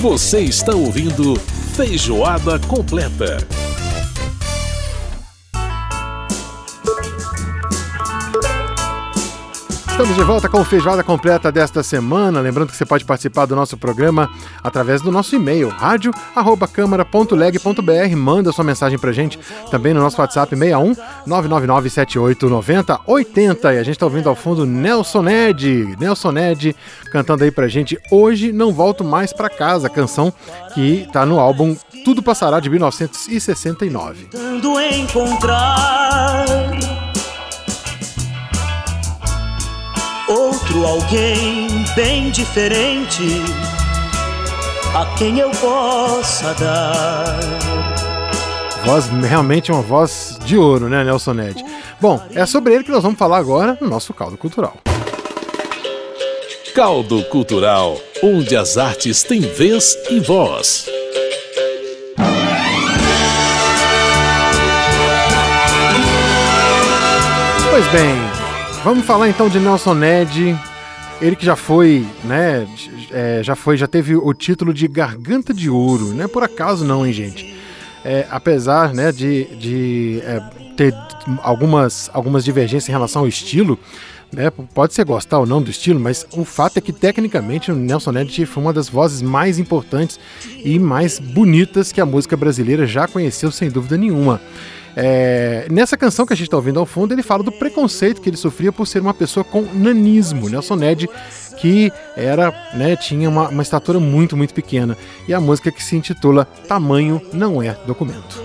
Você está ouvindo Feijoada Completa. Estamos de volta com o Feijoada Completa desta semana. Lembrando que você pode participar do nosso programa através do nosso e-mail, radio@câmara.leg.br. Manda sua mensagem pra gente também no nosso WhatsApp 61 999 78 90 80. E a gente tá ouvindo ao fundo Nelson Ned cantando aí pra gente Hoje Não Volto Mais Pra Casa, canção que tá no álbum Tudo Passará de 1969. Tentando encontrar outro alguém bem diferente a quem eu possa dar. Voz, realmente uma voz de ouro, né, Nelson Ned? Bom, é sobre ele que nós vamos falar agora no nosso Caldo Cultural. Caldo Cultural, onde as artes têm vez e voz. Pois bem, vamos falar então de Nelson Ned, ele que já foi, né, já teve o título de Garganta de Ouro, não é por acaso não, hein, gente? Apesar, né, de ter algumas divergências em relação ao estilo, né, pode ser gostar ou não do estilo, mas o fato é que tecnicamente o Nelson Ned foi uma das vozes mais importantes e mais bonitas que a música brasileira já conheceu, sem dúvida nenhuma. Nessa canção que a gente está ouvindo ao fundo, ele fala do preconceito que ele sofria por ser uma pessoa com nanismo. Nelson Ned, que era, né, tinha uma estatura muito, muito pequena. E a música que se intitula Tamanho Não É Documento.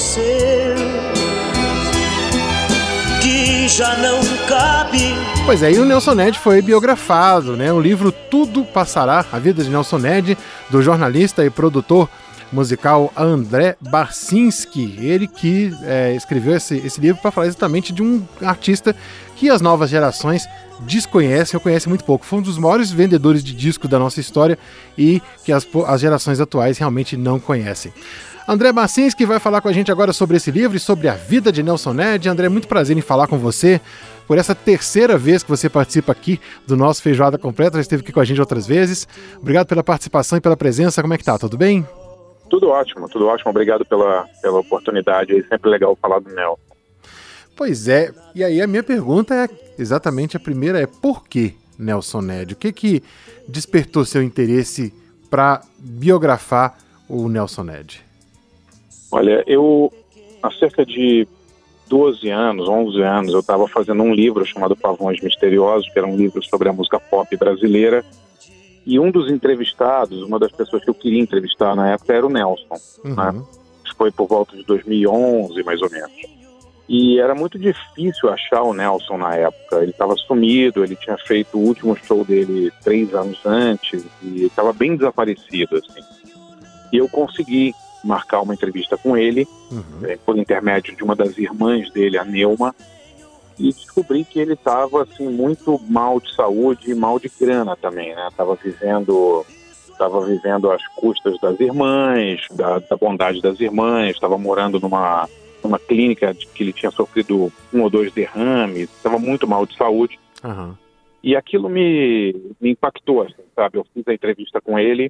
Que já não cabe. Pois é, e o Nelson Ned foi biografado, né? O livro Tudo Passará, a vida de Nelson Ned, do jornalista e produtor musical André Barcinski, ele que escreveu esse livro para falar exatamente de um artista que as novas gerações desconhecem ou conhecem muito pouco. Foi um dos maiores vendedores de disco da nossa história e que as gerações atuais realmente não conhecem. André Barcinski vai falar com a gente agora sobre esse livro e sobre a vida de Nelson Ned. André, muito prazer em falar com você por essa terceira vez que você participa aqui do nosso Feijoada Completa. Já esteve aqui com a gente outras vezes. Obrigado pela participação e pela presença. Como é que tá? Tudo bem? Tudo ótimo. Obrigado pela oportunidade. É sempre legal falar do Nelson. Pois é. E aí a minha pergunta é exatamente a primeira, por que Nelson Ned? O que despertou seu interesse para biografar o Nelson Ned? Olha, há cerca de 11 anos, eu estava fazendo um livro chamado Pavões Misteriosos, que era um livro sobre a música pop brasileira. E um dos entrevistados, uma das pessoas que eu queria entrevistar na época era o Nelson. Uhum. Né? Foi por volta de 2011, mais ou menos. E era muito difícil achar o Nelson na época. Ele estava sumido, ele tinha feito o último show dele 3 anos antes e estava bem desaparecido, assim. E eu consegui marcar uma entrevista com ele, por intermédio de uma das irmãs dele, a Neuma, e descobri que ele estava assim, muito mal de saúde e mal de grana também, né? Estava vivendo às custas das irmãs, da bondade das irmãs, estava morando numa clínica que ele tinha sofrido 1 ou 2 derrames, estava muito mal de saúde. Uhum. E aquilo me impactou, assim, sabe? Eu fiz a entrevista com ele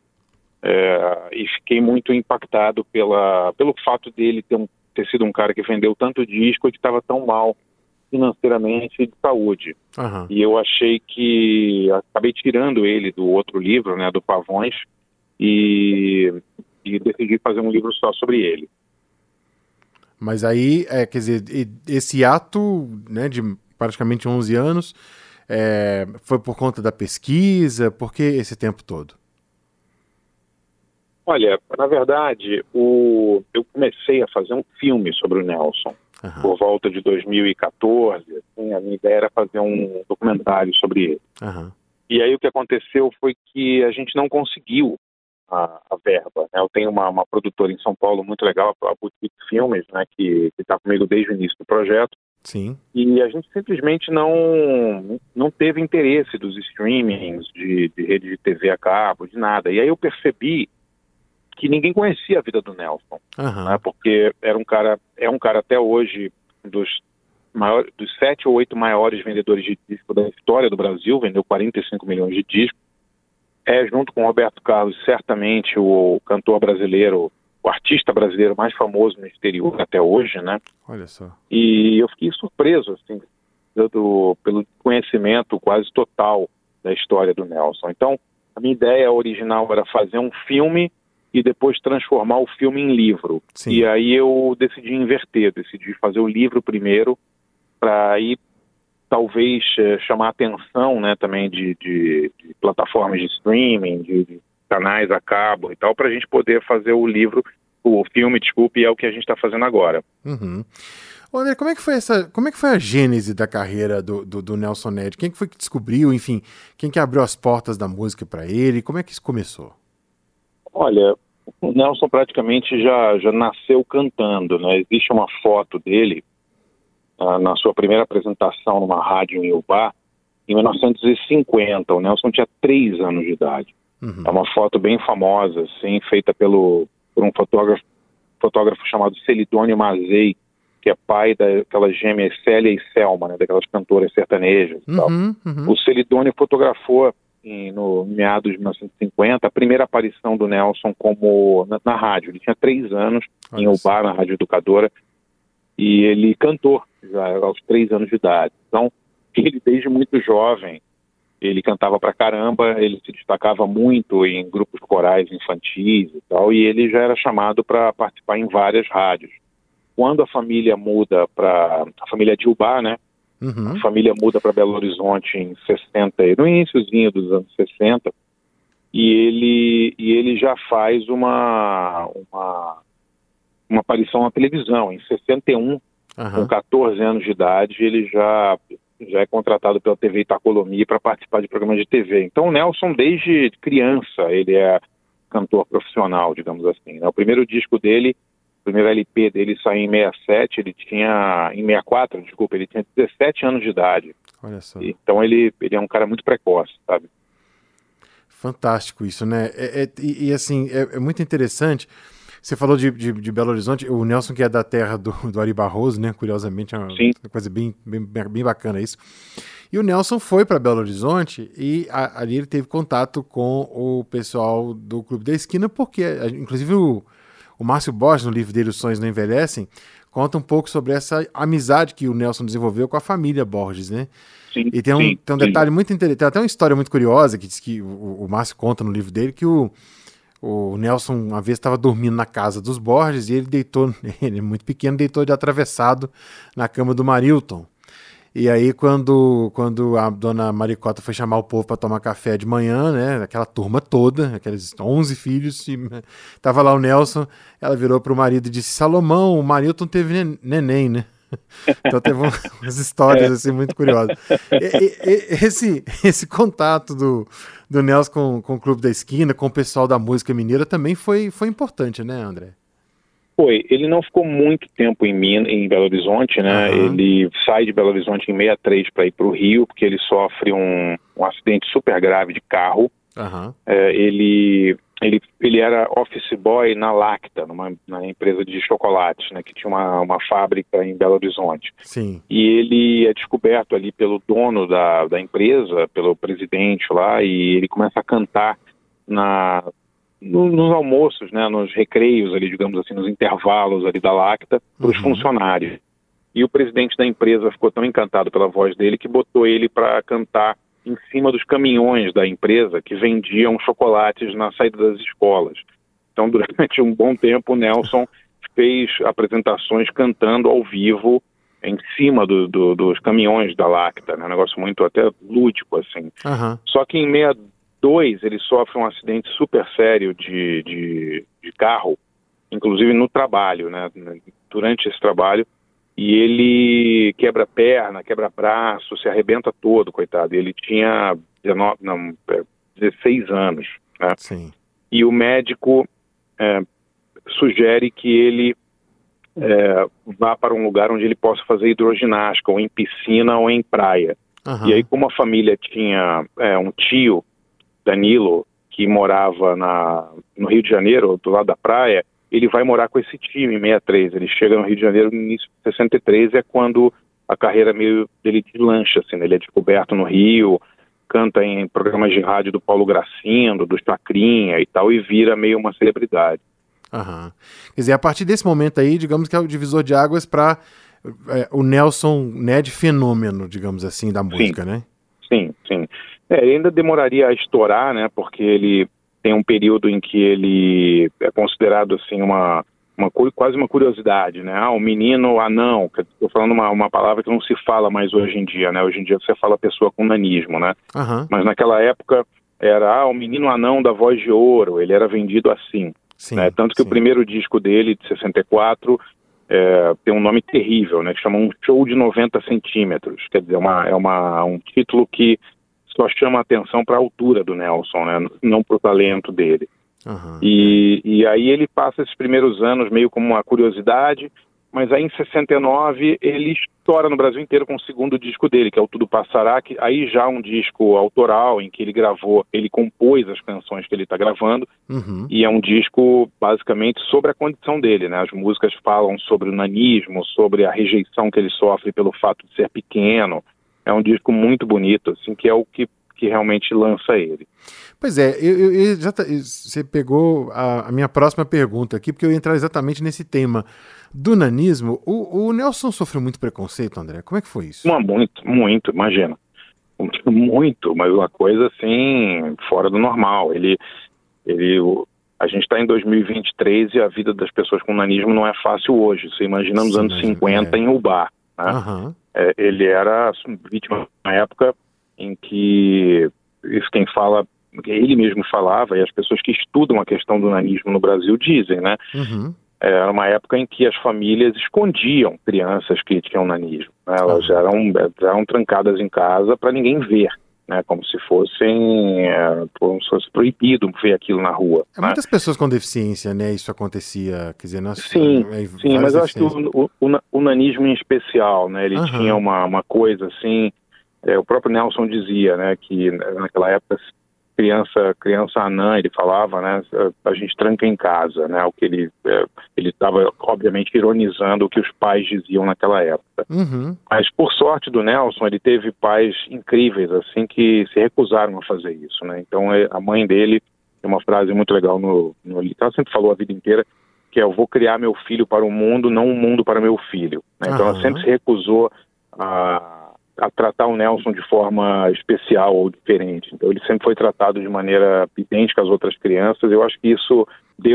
e fiquei muito impactado pelo fato dele ter sido um cara que vendeu tanto disco e que estava tão mal financeiramente e de saúde. Uhum. E eu achei que acabei tirando ele do outro livro, né, do Pavões, e decidi fazer um livro só sobre ele. Mas aí, quer dizer, esse ato, né, de praticamente 11 anos, foi por conta da pesquisa? Por que esse tempo todo? Olha, na verdade, eu comecei a fazer um filme sobre o Nelson. Uhum. Por volta de 2014, assim, a minha ideia era fazer um documentário sobre ele. Uhum. E aí o que aconteceu foi que a gente não conseguiu a verba, né? Eu tenho uma produtora em São Paulo muito legal, a Boutique Filmes, né, que está comigo desde o início do projeto. Sim. E a gente simplesmente não teve interesse dos streamings, de rede de TV a cabo, de nada. E aí eu percebi que ninguém conhecia a vida do Nelson, né? Porque é um cara até hoje dos 7 ou 8 maiores vendedores de disco da história do Brasil, vendeu 45 milhões de discos, É, junto com o Roberto Carlos, certamente o cantor brasileiro, o artista brasileiro mais famoso no exterior até hoje, né? Olha só. E eu fiquei surpreso, assim, pelo conhecimento quase total da história do Nelson. Então, a minha ideia original era fazer um filme e depois transformar o filme em livro. Sim. E aí eu decidi inverter, decidi fazer o livro primeiro, para aí talvez chamar a atenção, né, também de plataformas de streaming, de canais a cabo e tal, para a gente poder fazer o filme, desculpe, e é o que a gente está fazendo agora. Uhum. Ô, André, como é que foi a gênese da carreira do Nelson Ned? Quem que foi que descobriu, enfim, quem que abriu as portas da música para ele? Como é que isso começou? Olha, o Nelson praticamente já nasceu cantando, né? Existe uma foto dele na sua primeira apresentação numa rádio em Ubá, em 1950. O Nelson tinha 3 anos de idade. Uhum. É uma foto bem famosa, assim, feita por um fotógrafo chamado Celidônio Mazei, que é pai daquelas gêmeas Célia e Selma, né, daquelas cantoras sertanejas e tal. Uhum. O Celidônio fotografou no meados de 1950 a primeira aparição do Nelson na rádio. Ele tinha 3 anos em Ubá, na Rádio Educadora, e ele cantou já aos 3 anos de idade. Então, ele desde muito jovem, ele cantava pra caramba, ele se destacava muito em grupos corais infantis e tal, e ele já era chamado para participar em várias rádios. Quando a família muda a família de Ubá, né? Uhum. A família muda para Belo Horizonte em 60, no iníciozinho dos anos 60, e ele já faz uma aparição na televisão. Em 61, com 14 anos de idade, ele já é contratado pela TV Itacolomi para participar de programas de TV. Então o Nelson, desde criança, ele é cantor profissional, digamos assim, né? O primeiro disco dele, o primeiro LP dele saiu em 67, em 64, desculpa, ele tinha 17 anos de idade. Olha só. Então ele é um cara muito precoce, sabe? Fantástico isso, né? Assim, é muito interessante. Você falou de Belo Horizonte, o Nelson, que é da terra do Ari Barroso, né? Curiosamente, é uma coisa bem bacana isso. E o Nelson foi para Belo Horizonte e ali ele teve contato com o pessoal do Clube da Esquina, porque, inclusive, o Márcio Borges, no livro dele, Os Sonhos Não Envelhecem, conta um pouco sobre essa amizade que o Nelson desenvolveu com a família Borges, né? Sim, e tem um detalhe muito interessante, tem até uma história muito curiosa que diz que o Márcio conta no livro dele, que o Nelson uma vez estava dormindo na casa dos Borges e ele muito pequeno, deitou de atravessado na cama do Marilton. E aí quando a dona Maricota foi chamar o povo para tomar café de manhã, né, aquela turma toda, aqueles 11 filhos, e tava lá o Nelson, ela virou pro marido e disse: Salomão, o Marilton teve neném, né? Então teve umas histórias assim muito curiosas. Esse contato do Nelson com o Clube da Esquina, com o pessoal da música mineira também foi importante, né, André? Foi. Ele não ficou muito tempo em Belo Horizonte, né? Ele sai de Belo Horizonte em 63 para ir para o Rio, porque ele sofre um acidente super grave de carro. Ele era office boy na Lacta, na empresa de chocolates, né, que tinha uma fábrica em Belo Horizonte. Sim. E ele é descoberto ali pelo dono da empresa, pelo presidente lá, e ele começa a cantar nos almoços, né, nos recreios ali, digamos assim, nos intervalos ali da Lacta, para os funcionários. E o presidente da empresa ficou tão encantado pela voz dele que botou ele para cantar em cima dos caminhões da empresa que vendiam chocolates na saída das escolas. Então, durante um bom tempo, o Nelson fez apresentações cantando ao vivo em cima dos caminhões da Lacta, né? Um negócio muito até lúdico, assim. Só que em 62 ele sofre um acidente super sério de carro, inclusive no trabalho, né? Durante esse trabalho, e ele quebra perna, quebra braço, se arrebenta todo, coitado. Ele tinha 16 anos, né? Sim. E o médico sugere que ele vá para um lugar onde ele possa fazer hidroginástica, ou em piscina ou em praia. E aí, como a família tinha um tio, Danilo, que morava no Rio de Janeiro, do lado da praia, ele vai morar com esse tio em 63. Ele chega no Rio de Janeiro no início de 63, é quando a carreira meio dele deslancha, assim, né? Ele é descoberto no Rio, canta em programas de rádio do Paulo Gracindo, do Chacrinha e tal, e vira meio uma celebridade. Aham. Quer dizer, a partir desse momento aí, digamos que é o divisor de águas para o Nelson Ned fenômeno, digamos assim, da música, né? Sim. Ele ainda demoraria a estourar, né? Porque ele tem um período em que ele é considerado assim quase uma curiosidade, né? O menino anão, estou falando uma palavra que não se fala mais hoje em dia, né? Hoje em dia você fala pessoa com nanismo, né? Uhum. Mas naquela época era o menino anão da voz de ouro, ele era vendido assim. Sim, né? Tanto que o primeiro disco dele, de 64, tem um nome terrível, né? Que chama Um Show de 90 centímetros. Quer dizer, um título que só chama a atenção para a altura do Nelson, né? Não para o talento dele. Uhum. E aí ele passa esses primeiros anos meio como uma curiosidade, mas aí em 69 ele estoura no Brasil inteiro com o segundo disco dele, que é o Tudo Passará, que aí já um disco autoral em que ele compôs as canções que ele está gravando, e é um disco basicamente sobre a condição dele, né? As músicas falam sobre o nanismo, sobre a rejeição que ele sofre pelo fato de ser pequeno. É um disco muito bonito, assim, que é o que realmente lança ele. Pois é, você pegou a minha próxima pergunta aqui, porque eu ia entrar exatamente nesse tema do nanismo. O Nelson sofreu muito preconceito, André? Como é que foi isso? Muito, imagina. Muito, mas uma coisa assim, fora do normal. A gente está em 2023 e a vida das pessoas com nanismo não é fácil hoje. Você imagina nos anos 50 em Ubá, né? Uhum. Ele era vítima na época em que, isso quem fala, ele mesmo falava, e as pessoas que estudam a questão do nanismo no Brasil dizem, né? Uhum. Era uma época em que as famílias escondiam crianças que tinham nanismo, né? Elas eram trancadas em casa para ninguém ver, né? Como se fosse proibido ver aquilo na rua. Né? Muitas pessoas com deficiência, né? Isso acontecia, quer dizer... Sim, mas eu acho que o nanismo em especial, né? Ele tinha uma coisa assim... o próprio Nelson dizia, né, que naquela época criança anã, ele falava, né, a gente tranca em casa, né, o que ele estava obviamente ironizando o que os pais diziam naquela época. Uhum. Mas por sorte do Nelson, ele teve pais incríveis, assim, que se recusaram a fazer isso, né. Então a mãe dele tem uma frase muito legal ela sempre falou a vida inteira, que é: eu vou criar meu filho para o mundo, não o mundo para meu filho. Né? Então ela sempre se recusou a tratar o Nelson de forma especial ou diferente. Então ele sempre foi tratado de maneira idêntica às outras crianças. Eu acho que isso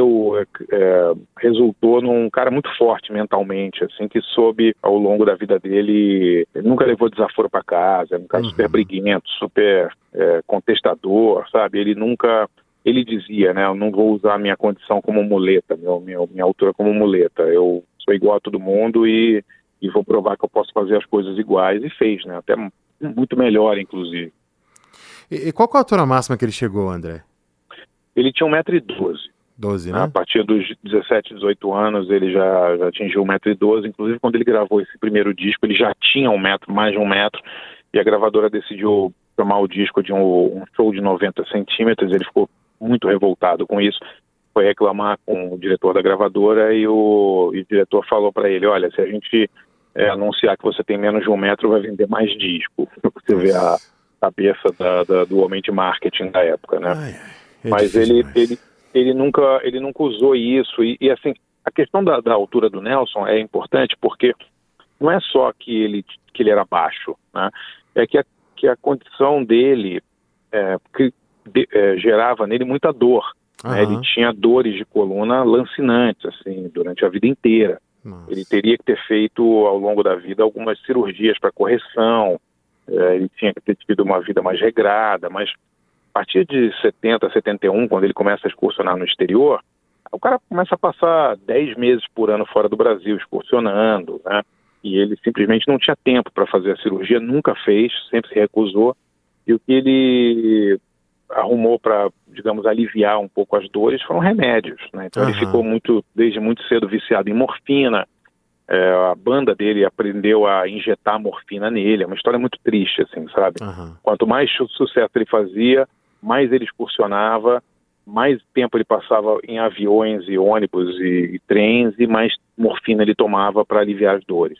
resultou num cara muito forte mentalmente, assim, que soube ao longo da vida dele, ele nunca levou desaforo para casa, era um cara super briguento, super contestador, sabe? Ele dizia, né, eu não vou usar a minha condição como muleta, minha altura como muleta, eu sou igual a todo mundo e vou provar que eu posso fazer as coisas iguais, e fez, né? Até muito melhor, inclusive. E qual que é a altura máxima que ele chegou, André? Ele tinha 1,12 m. 12, né? A partir dos 17, 18 anos, ele já atingiu 1,12 m. Inclusive, quando ele gravou esse primeiro disco, ele já tinha mais de 1 metro, e a gravadora decidiu chamar o disco de um show de 90 centímetros. Ele ficou muito revoltado com isso. Foi reclamar com o diretor da gravadora e o diretor falou para ele: olha, se a gente anunciar que você tem menos de 1 metro, vai vender mais disco. Você vê a cabeça do homem de marketing da época, né? Mas ele nunca usou isso. E assim, a questão da altura do Nelson é importante porque não é só que ele era baixo, né? É que a condição dele gerava nele muita dor. Né? Ele tinha dores de coluna lancinantes, assim, durante a vida inteira. Nossa. Ele teria que ter feito ao longo da vida algumas cirurgias para correção, ele tinha que ter tido uma vida mais regrada, mas a partir de 70, 71, quando ele começa a excursionar no exterior, o cara começa a passar 10 meses por ano fora do Brasil, excursionando, né? E ele simplesmente não tinha tempo para fazer a cirurgia, nunca fez, sempre se recusou, e o que ele arrumou para, digamos, aliviar um pouco as dores foram remédios, né? Então ele ficou desde muito cedo viciado em morfina. A banda dele aprendeu a injetar morfina nele. É uma história muito triste, assim, sabe? Quanto mais sucesso ele fazia, mais ele excursionava, mais tempo ele passava em aviões e ônibus e trens, e mais morfina ele tomava para aliviar as dores.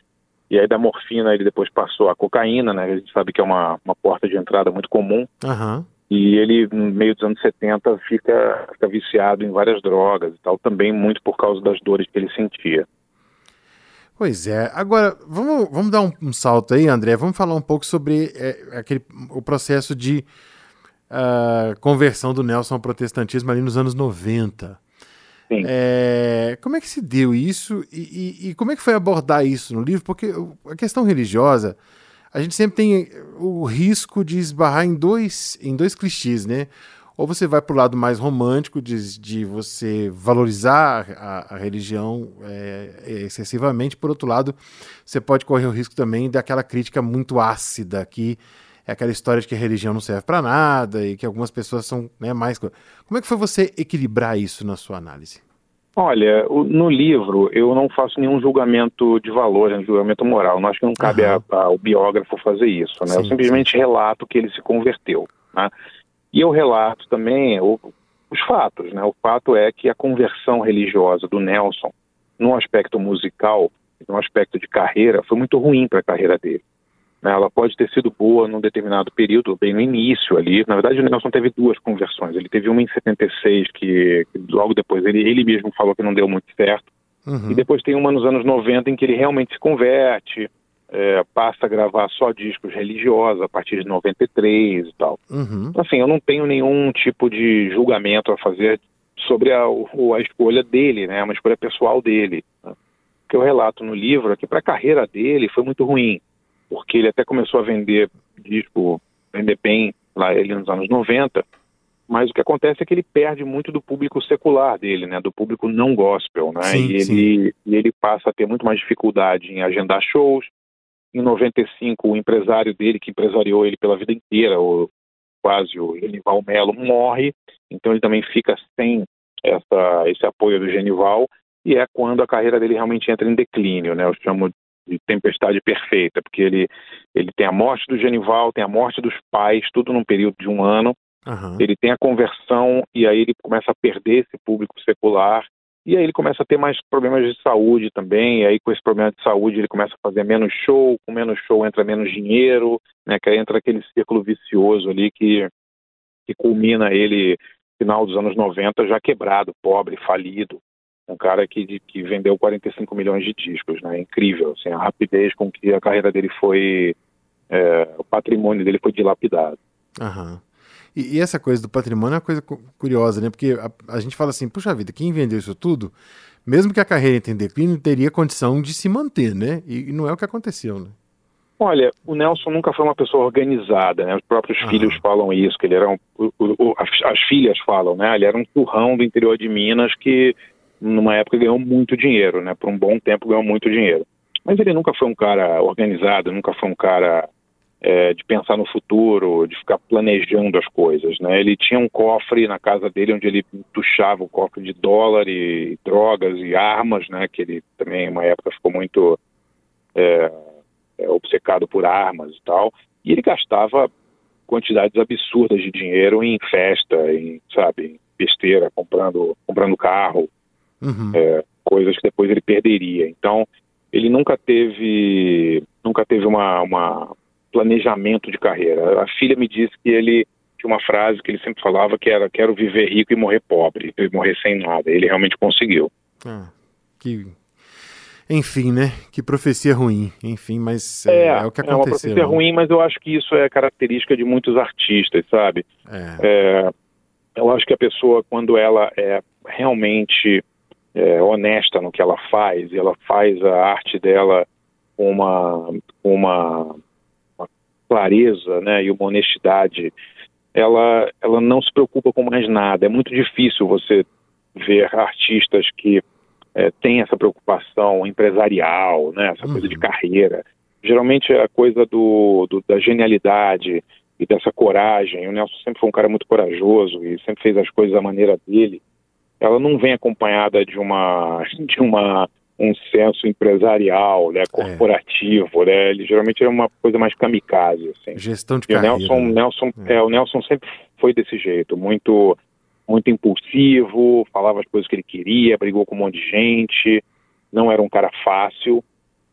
E aí da morfina ele depois passou a cocaína, né? A gente sabe que é uma porta de entrada muito comum. Aham. E ele, no meio dos anos 70, fica viciado em várias drogas e tal, também muito por causa das dores que ele sentia. Pois é. Agora, vamos dar um salto aí, André. Vamos falar um pouco sobre o processo de conversão do Nelson ao protestantismo ali nos anos 90. Sim. Como é que se deu isso e como é que foi abordar isso no livro? Porque a questão religiosa, a gente sempre tem o risco de esbarrar em dois clichês, né? Ou você vai para o lado mais romântico de você valorizar a religião excessivamente. Por outro lado, você pode correr o risco também daquela crítica muito ácida, que é aquela história de que a religião não serve para nada e que algumas pessoas são, né, mais... Como é que foi você equilibrar isso na sua análise? Olha, no livro eu não faço nenhum julgamento de valor, nenhum julgamento moral. Eu acho que não cabe ao biógrafo fazer isso, né? Sim, eu simplesmente relato que ele se converteu, né? E eu relato também os fatos, né? O fato é que a conversão religiosa do Nelson, no aspecto musical, no aspecto de carreira, foi muito ruim para a carreira dele. Ela pode ter sido boa num determinado período, bem no início ali. Na verdade, o Nelson teve duas conversões. Ele teve uma em 76, que logo depois ele mesmo falou que não deu muito certo. Uhum. E depois tem uma nos anos 90 em que ele realmente se converte, passa a gravar só discos religiosos a partir de 93 e tal. Uhum. Então, assim, eu não tenho nenhum tipo de julgamento a fazer sobre a escolha dele, né? Uma escolha pessoal dele. Né? O que eu relato no livro é que para a carreira dele foi muito ruim, porque ele até começou a vender bem lá ele nos anos 90, mas o que acontece é que ele perde muito do público secular dele, né? Do público não gospel, né? Sim, e ele passa a ter muito mais dificuldade em agendar shows. Em 95, o empresário dele, que empresariou ele pela vida inteira, o Genival Melo, morre, então ele também fica sem esse apoio do Genival, e é quando a carreira dele realmente entra em declínio, né? Eu chamo de tempestade perfeita, porque ele tem a morte do Genival, tem a morte dos pais, tudo num período de um ano. Uhum. Ele tem a conversão e aí ele começa a perder esse público secular, e aí ele começa a ter mais problemas de saúde também, e aí com esse problema de saúde ele começa a fazer menos show, com menos show entra menos dinheiro, né? Que aí entra aquele círculo vicioso ali que culmina ele no final dos anos 90 já quebrado, pobre, falido. Um cara que vendeu 45 milhões de discos, né? Incrível, assim, a rapidez com que a carreira dele foi, o patrimônio dele foi dilapidado. Uhum. E essa coisa do patrimônio é uma coisa curiosa, né? Porque a gente fala assim, puxa vida, quem vendeu isso tudo, mesmo que a carreira entre em declínio, teria condição de se manter, né? E não é o que aconteceu, né? Olha, o Nelson nunca foi uma pessoa organizada, né? Os próprios filhos falam isso, que ele era as filhas falam, né? Ele era um turrão do interior de Minas que numa época ganhou muito dinheiro, né? Por um bom tempo ganhou muito dinheiro. Mas ele nunca foi um cara organizado, nunca foi um cara de pensar no futuro, de ficar planejando as coisas, né? Ele tinha um cofre na casa dele onde ele tuchava o cofre de dólar e drogas e armas, né? Que ele também, uma época, ficou muito obcecado por armas e tal. E ele gastava quantidades absurdas de dinheiro em festa, em besteira, comprando carro, coisas que depois ele perderia. Então, ele nunca teve uma planejamento de carreira. A filha me disse que ele tinha uma frase que ele sempre falava que era: quero viver rico e morrer pobre, e morrer sem nada. Ele realmente conseguiu. Enfim, né? Que profecia ruim. Enfim, mas é o que aconteceu. É uma profecia ruim, mas eu acho que isso é característica de muitos artistas, sabe? Eu acho que a pessoa, quando ela é realmente honesta no que ela faz, e ela faz a arte dela com uma clareza, né, e uma honestidade, ela não se preocupa com mais nada. É muito difícil você ver artistas que têm essa preocupação empresarial, né, essa coisa de carreira. Geralmente é a coisa da genialidade e dessa coragem. O Nelson sempre foi um cara muito corajoso e sempre fez as coisas da maneira dele. Ela não vem acompanhada de um senso empresarial, né, corporativo, né? Ele geralmente é uma coisa mais kamikaze, assim. Gestão de carreira. O Nelson sempre foi desse jeito, muito, muito impulsivo, falava as coisas que ele queria, brigou com um monte de gente, não era um cara fácil,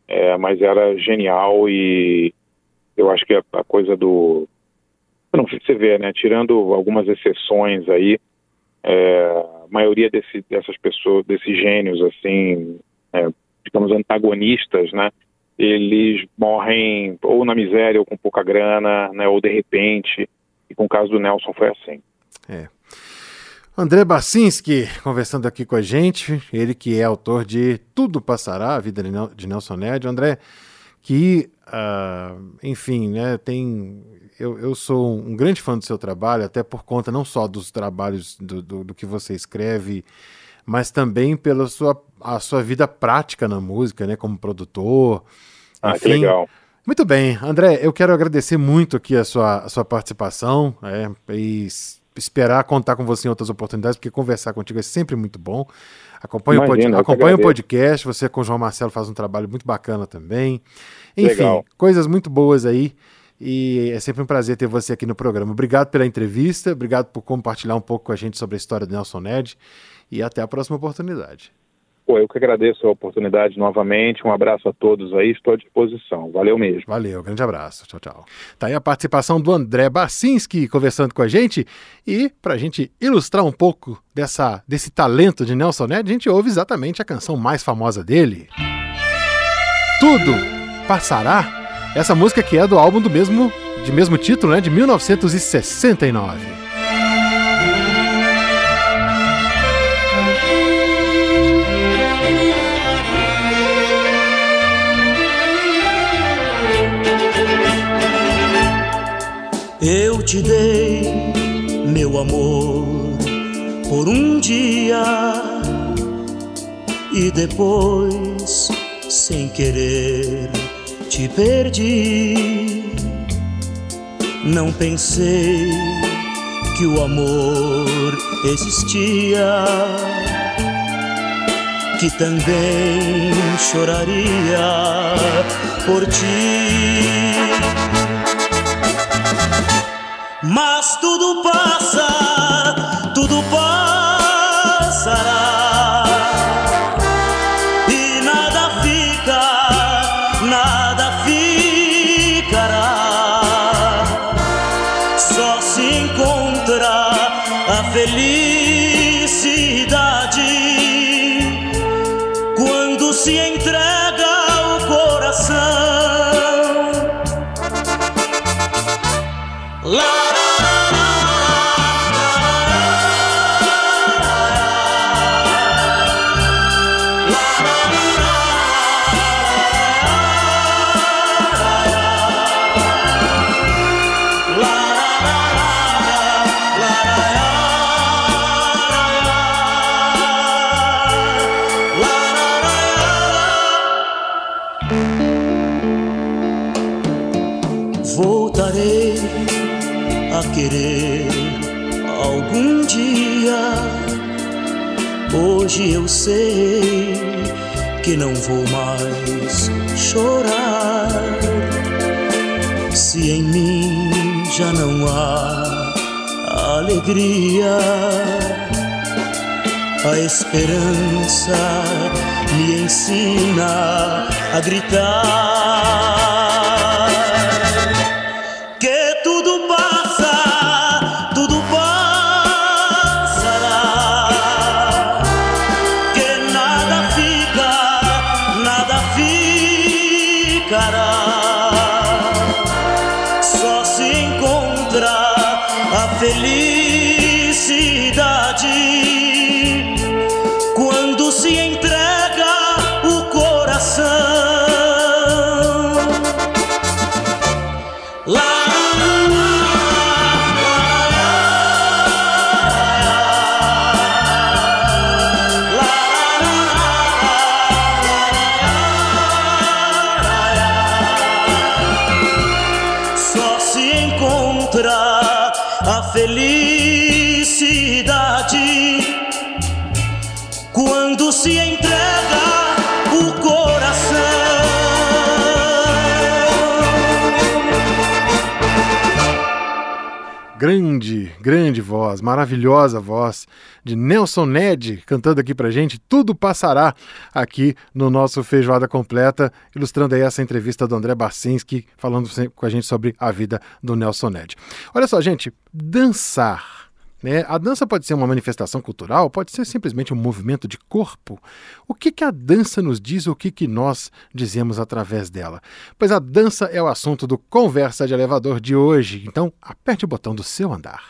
mas era genial. E eu acho que a coisa do... Não, você vê, né? Tirando algumas exceções aí, a maioria dessas pessoas, desses gênios, assim, digamos, antagonistas, né? Eles morrem ou na miséria ou com pouca grana, né? Ou de repente. E com o caso do Nelson foi assim. André Baczynski conversando aqui com a gente, ele que é autor de Tudo Passará, a vida de Nelson Ned. André, que, enfim, né, eu sou um grande fã do seu trabalho, até por conta não só dos trabalhos do que você escreve, mas também pela a sua vida prática na música, né, como produtor. Enfim, que legal. Muito bem, André, eu quero agradecer muito aqui a sua participação, e esperar contar com você em outras oportunidades, porque conversar contigo é sempre muito bom. Acompanhe o podcast, você com o João Marcelo faz um trabalho muito bacana também. Enfim, legal. Coisas muito boas aí, e é sempre um prazer ter você aqui no programa. Obrigado pela entrevista, obrigado por compartilhar um pouco com a gente sobre a história do Nelson Ned, e até a próxima oportunidade. Eu que agradeço a oportunidade novamente, um abraço a todos aí, estou à disposição. Valeu mesmo. Valeu, grande abraço, tchau, tchau. Tá aí a participação do André Baczynski conversando com a gente, e pra gente ilustrar um pouco desse talento de Nelson Ned, a gente ouve exatamente a canção mais famosa dele. Tudo Passará, essa música que é do álbum de mesmo título, né, de 1969. Eu te dei meu amor por um dia e depois, sem querer, te perdi. Não pensei que o amor existia, que também choraria por ti. Mas tudo passa, tudo passará, e nada ficará. Só se encontra a felicidade quando se entrega o coração. Voltarei a querer algum dia. Hoje eu sei que não vou mais chorar. Se em mim já não há alegria, a esperança me ensina a gritar. Só se encontra a felicidade quando se entrega o coração. Grande voz, maravilhosa voz de Nelson Ned cantando aqui pra gente. Tudo passará aqui no nosso Feijoada Completa, ilustrando aí essa entrevista do André Barcinski, falando com a gente sobre a vida do Nelson Ned. Olha só, gente, dançar, né? A dança pode ser uma manifestação cultural, pode ser simplesmente um movimento de corpo. O que a dança nos diz, o que nós dizemos através dela? Pois a dança é o assunto do Conversa de Elevador de hoje, então aperte o botão do seu andar.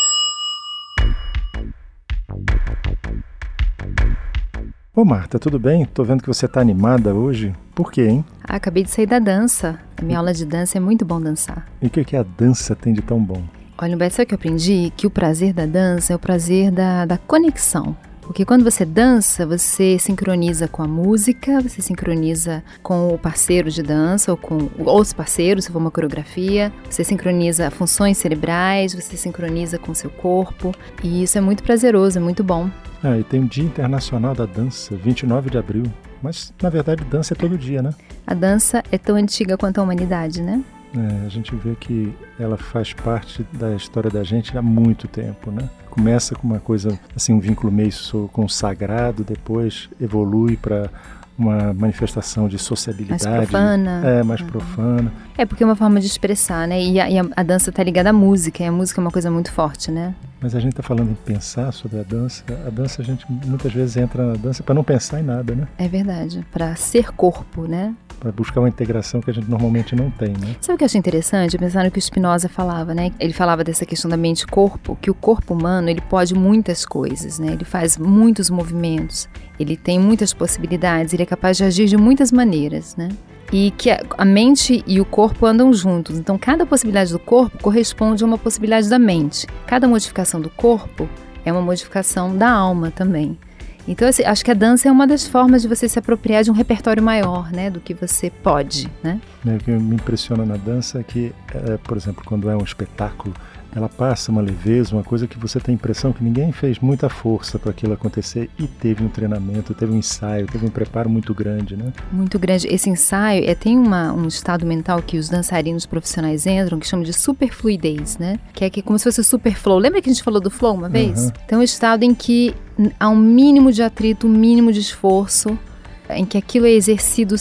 Ô Marta, tudo bem? Tô vendo que você tá animada hoje. Por quê, hein? Acabei de sair da dança. A minha aula de dança é muito bom dançar. E o que a dança tem de tão bom? Olha, Humberto, sabe o que eu aprendi? Que o prazer da dança é o prazer da conexão. Porque quando você dança, você sincroniza com a música, você sincroniza com o parceiro de dança ou com outros parceiros, se for uma coreografia, você sincroniza funções cerebrais, você sincroniza com o seu corpo, e isso é muito prazeroso, é muito bom. E tem o Dia Internacional da Dança, 29 de abril, mas na verdade dança é todo dia, né? A dança é tão antiga quanto a humanidade, né? A gente vê que ela faz parte da história da gente há muito tempo, né? Começa com uma coisa, assim, um vínculo meio com o sagrado, depois evolui para uma manifestação de sociabilidade. Mais profana. Mais profana. É porque é uma forma de expressar, né? E a dança está ligada à música, e a música é uma coisa muito forte, né? Mas a gente está falando em pensar sobre a dança. A dança, a gente muitas vezes entra na dança para não pensar em nada, né? É verdade, para ser corpo, né? Para buscar uma integração que a gente normalmente não tem, né? Sabe o que eu achei interessante? Pensar no que o Spinoza falava, né? Ele falava dessa questão da mente-corpo, que o corpo humano, ele pode muitas coisas, né? Ele faz muitos movimentos, ele tem muitas possibilidades, ele é capaz de agir de muitas maneiras, né? E que a mente e o corpo andam juntos. Então, cada possibilidade do corpo corresponde a uma possibilidade da mente. Cada modificação do corpo é uma modificação da alma também. Então, assim, acho que a dança é uma das formas de você se apropriar de um repertório maior, né, do que você pode, né? O que me impressiona na dança é que, por exemplo, quando é um espetáculo, ela passa uma leveza, uma coisa que você tem a impressão que ninguém fez muita força para aquilo acontecer e teve um treinamento, teve um ensaio, teve um preparo muito grande, né? Muito grande. Esse ensaio tem um estado mental que os dançarinos profissionais entram, que chama de superfluidez, né? Que é como se fosse o superflow. Lembra que a gente falou do flow uma vez? Uhum. Então é um estado em que há um mínimo de atrito, um mínimo de esforço, em que aquilo é exercido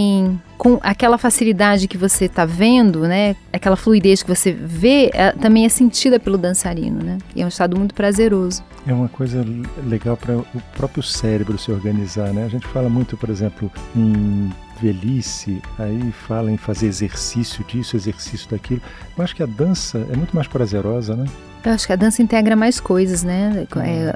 com aquela facilidade que você está vendo, né? Aquela fluidez que você vê, também é sentida pelo dançarino, né? E é um estado muito prazeroso. É uma coisa legal para o próprio cérebro se organizar, né? A gente fala muito, por exemplo, em velhice, aí fala em fazer exercício disso, exercício daquilo. Eu acho que a dança é muito mais prazerosa, né? Eu acho que a dança integra mais coisas, né?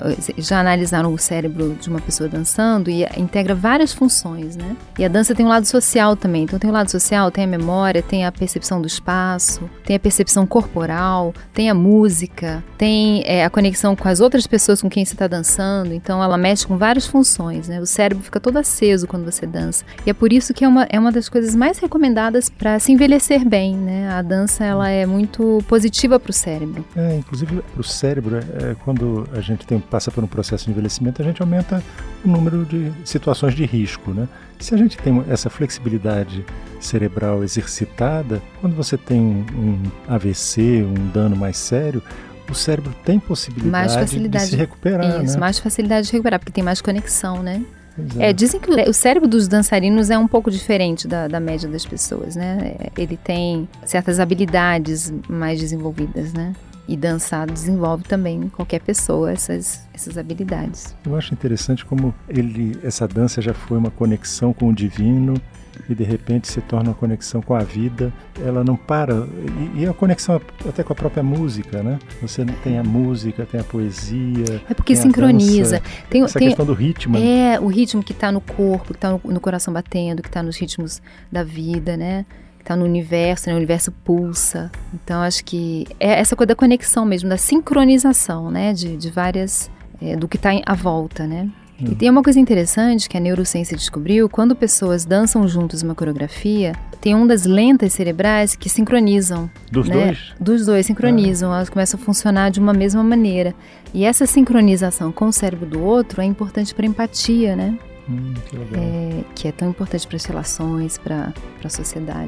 Já analisaram o cérebro de uma pessoa dançando e integra várias funções, né? E a dança tem um lado social também. Então tem o lado social, tem a memória, tem a percepção do espaço, tem a percepção corporal, tem a música, tem a conexão com as outras pessoas com quem você está dançando. Então ela mexe com várias funções, né? O cérebro fica todo aceso quando você dança. E é por isso que é uma das coisas mais recomendadas para se envelhecer bem, né? A dança, ela é muito positiva para o cérebro. Inclusive para o cérebro, quando a gente passa por um processo de envelhecimento, a gente aumenta o número de situações de risco, né? Se a gente tem essa flexibilidade cerebral exercitada, quando você tem um AVC, um dano mais sério, o cérebro tem possibilidade de se recuperar. Isso, né? mais facilidade de recuperar, porque tem mais conexão, né? Dizem que o cérebro dos dançarinos é um pouco diferente da média das pessoas, né? Ele tem certas habilidades mais desenvolvidas, né? E dançar desenvolve também qualquer pessoa essas habilidades. Eu acho interessante como essa dança já foi uma conexão com o divino e de repente se torna uma conexão com a vida. Ela não para, e a conexão até com a própria música, né? Você tem a música, tem a poesia. É porque sincroniza. Tem essa questão do ritmo. O ritmo que está no corpo, que está no coração batendo, que está nos ritmos da vida, né? Está no universo, né? O universo pulsa. Então, acho que é essa coisa da conexão mesmo, da sincronização, né? De várias, do que está à volta, né? E tem uma coisa interessante que a neurociência descobriu: quando pessoas dançam juntos uma coreografia, tem ondas lentas cerebrais que sincronizam. Dos dois? Dos dois, sincronizam, elas começam a funcionar de uma mesma maneira. E essa sincronização com o cérebro do outro é importante para a empatia, né? Que legal. Que é tão importante para as relações, para a sociedade.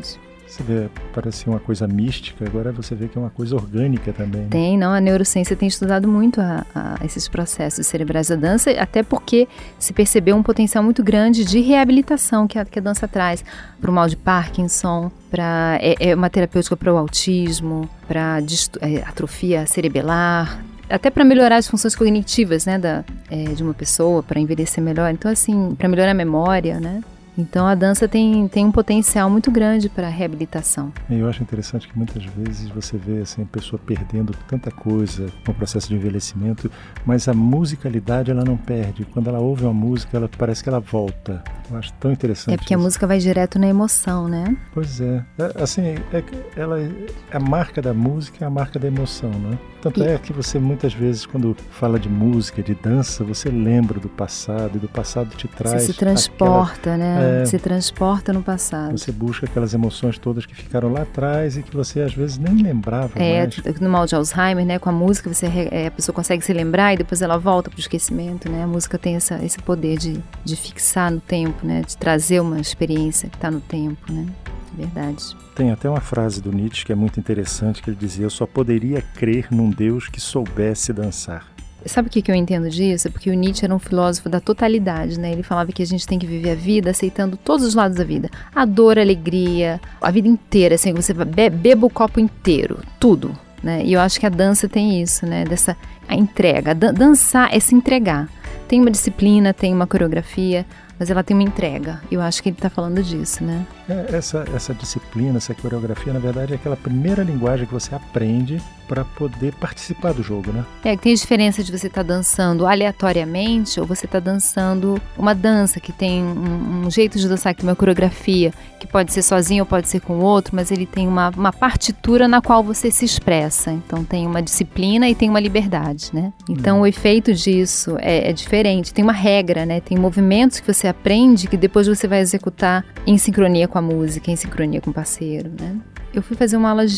Você vê, parece uma coisa mística, agora você vê que é uma coisa orgânica também. Né? Tem, não, a neurociência tem estudado muito esses processos cerebrais da dança, até porque se percebeu um potencial muito grande de reabilitação que a dança traz para o mal de Parkinson, é uma terapêutica para o autismo, para atrofia cerebelar, até para melhorar as funções cognitivas, né, de uma pessoa, para envelhecer melhor. Então, assim, para melhorar a memória, né? Então a dança tem um potencial muito grande para a reabilitação. Eu acho interessante que muitas vezes você vê assim, a pessoa perdendo tanta coisa no processo de envelhecimento, mas a musicalidade ela não perde. Quando ela ouve uma música, ela parece que ela volta. Eu acho tão interessante. É porque isso. A música vai direto na emoção, né? Pois é. Assim, a marca da música é a marca da emoção, né? Tanto é que você muitas vezes, quando fala de música, de dança, você lembra do passado, e do passado te traz... Você se transporta, né? Se transporta no passado. Você busca aquelas emoções todas que ficaram lá atrás e que você às vezes nem lembrava mais. No mal de Alzheimer, né? Com a música, a pessoa consegue se lembrar e depois ela volta para o esquecimento, né? A música tem esse poder de fixar no tempo, né? De trazer uma experiência que está no tempo, né? Verdade. Tem até uma frase do Nietzsche que é muito interessante, que ele dizia: eu só poderia crer num Deus que soubesse dançar. Sabe o que eu entendo disso? Porque o Nietzsche era um filósofo da totalidade, né? Ele falava que a gente tem que viver a vida aceitando todos os lados da vida. A dor, a alegria, a vida inteira, assim, você beba o copo inteiro, tudo, né? E eu acho que a dança tem isso, né? A entrega. Dançar é se entregar. Tem uma disciplina, tem uma coreografia, mas ela tem uma entrega. Eu acho que ele está falando disso, né? Essa disciplina, essa coreografia, na verdade, é aquela primeira linguagem que você aprende para poder participar do jogo, né? Tem diferença de você estar dançando aleatoriamente ou você estar dançando uma dança que tem um jeito de dançar, que tem uma coreografia, que pode ser sozinho ou pode ser com o outro, mas ele tem uma partitura na qual você se expressa. Então tem uma disciplina e tem uma liberdade, né? Então o efeito disso é diferente. Tem uma regra, né? Tem movimentos que você aprende que depois você vai executar em sincronia com a música, em sincronia com o parceiro, né? Eu fui fazer uma aula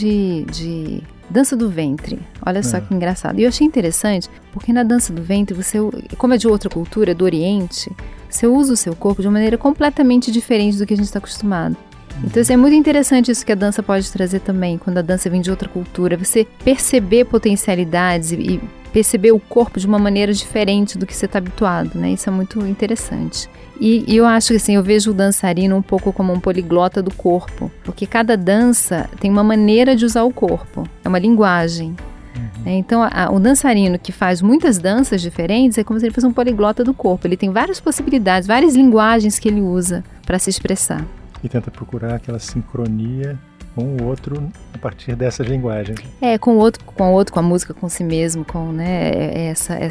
de dança do ventre. Olha só que engraçado. E eu achei interessante, porque na dança do ventre, como é de outra cultura, do Oriente, você usa o seu corpo de uma maneira completamente diferente do que a gente está acostumado. Então é muito interessante isso que a dança pode trazer também, quando a dança vem de outra cultura. Você perceber potencialidades e perceber o corpo de uma maneira diferente do que você está habituado, né? Isso é muito interessante. E eu acho que assim, eu vejo o dançarino um pouco como um poliglota do corpo, porque cada dança tem uma maneira de usar o corpo, é uma linguagem. Então o dançarino que faz muitas danças diferentes é como se ele fosse um poliglota do corpo. Ele tem várias possibilidades, várias linguagens que ele usa para se expressar. E tenta procurar aquela sincronia com o outro a partir dessas linguagens. Com o outro, com a música, com si mesmo, com, né,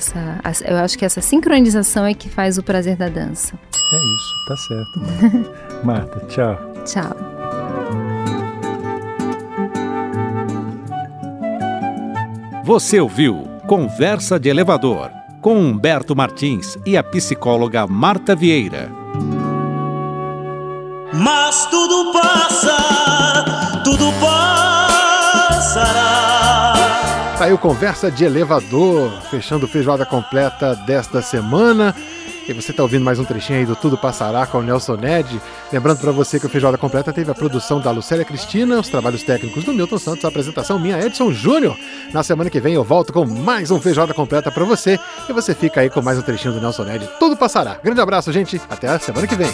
eu acho que essa sincronização é que faz o prazer da dança. É isso, tá certo. Marta, tchau. Tchau. Você ouviu Conversa de Elevador, com Humberto Martins e a psicóloga Marta Vieira. Mas tudo passa, tudo passará. Tá aí o Conversa de Elevador, fechando Feijoada Completa desta semana. E você está ouvindo mais um trechinho aí do Tudo Passará com o Nelson Ned. Lembrando para você que o Feijoada Completa teve a produção da Lucélia Cristina, os trabalhos técnicos do Milton Santos, a apresentação minha, Edson Júnior. Na semana que vem eu volto com mais um Feijoada Completa para você. E você fica aí com mais um trechinho do Nelson Ned. Tudo Passará. Grande abraço, gente. Até a semana que vem.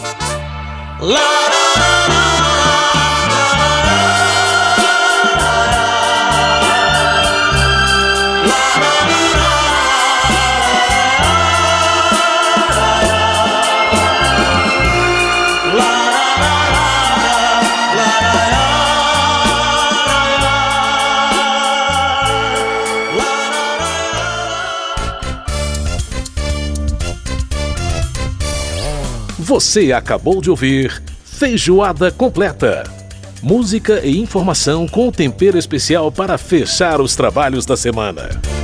Você acabou de ouvir Feijoada Completa. Música e informação com tempero especial para fechar os trabalhos da semana.